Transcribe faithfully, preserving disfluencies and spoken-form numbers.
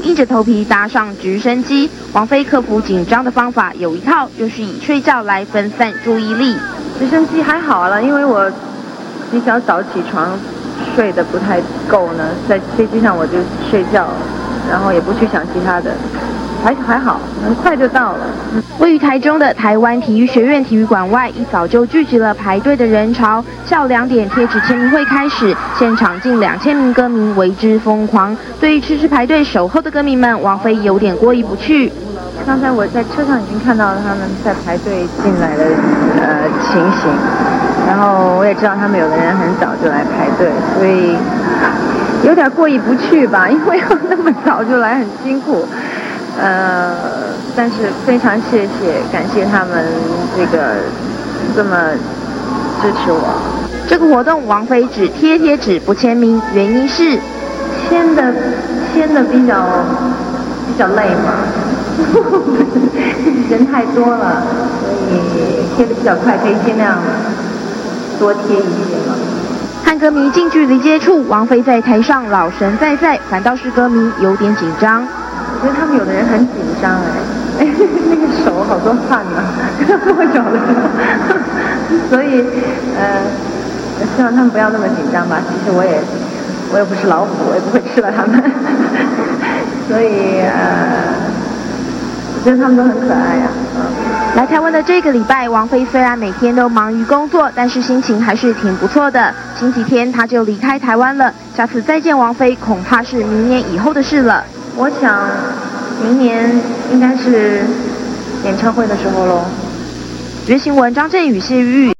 硬着头皮搭上直升机。王菲克服紧张的方法有一套，就是以睡觉来分散注意力。 直升机还好了，因为我比较早起床，睡得不太够呢，在飞机上我就睡觉，然后也不去想其他的。还还好，很快就到了。 位于台中的台湾体育学院体育馆外，一早就聚集了排队的人潮。下午两点，贴纸签名会开始，现场近两千名歌迷为之疯狂。对于迟迟排队守候的歌迷们，王菲有点过意不去。 刚才我在车上已经看到了他们在排队进来的呃情形，然后我也知道他们有的人很早就来排队，所以有点过意不去吧，因为要那么早就来很辛苦。呃，但是非常谢谢，感谢他们这个这么支持我。 这个活动，王菲只贴贴纸不签名，原因是签的签的比较比较累嘛，人太多了，所以贴的比较快，可以尽量多贴一些嘛。 和歌迷近距离接触，王菲在台上老神在在，反倒是歌迷有点紧张。 我觉得他们有的人很紧张哎，哎，那个手好多汗呐、啊，握手的时候，所以呃，希望他们不要那么紧张吧。其实我也我也不是老虎，我也不会吃了他们，所以呃，我觉得他们都很可爱呀、啊。 来台湾的这个礼拜，王菲虽然每天都忙于工作，但是心情还是挺不错的。星期天她就离开台湾了，下次再见王菲恐怕是明年以后的事了。 我想，明年应该是演唱会的时候喽。 觉新闻张振宇、谢玉玉。